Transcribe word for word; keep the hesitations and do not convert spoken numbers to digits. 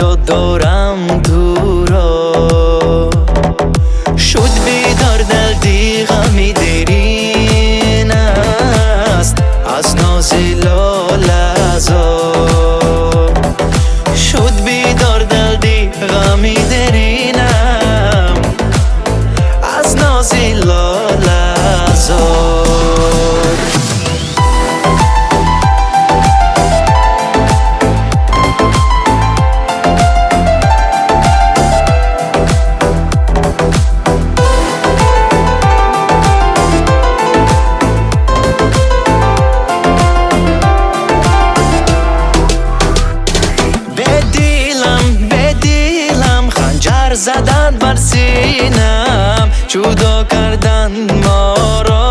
دردا دارم تو را. شد بیدار دل دی غمی دیرین است از ناز لال ازار. شد بیدار دل دی غمی دیرینم از ناز لال ازار. زدن بر سینم جدا کردن ما را.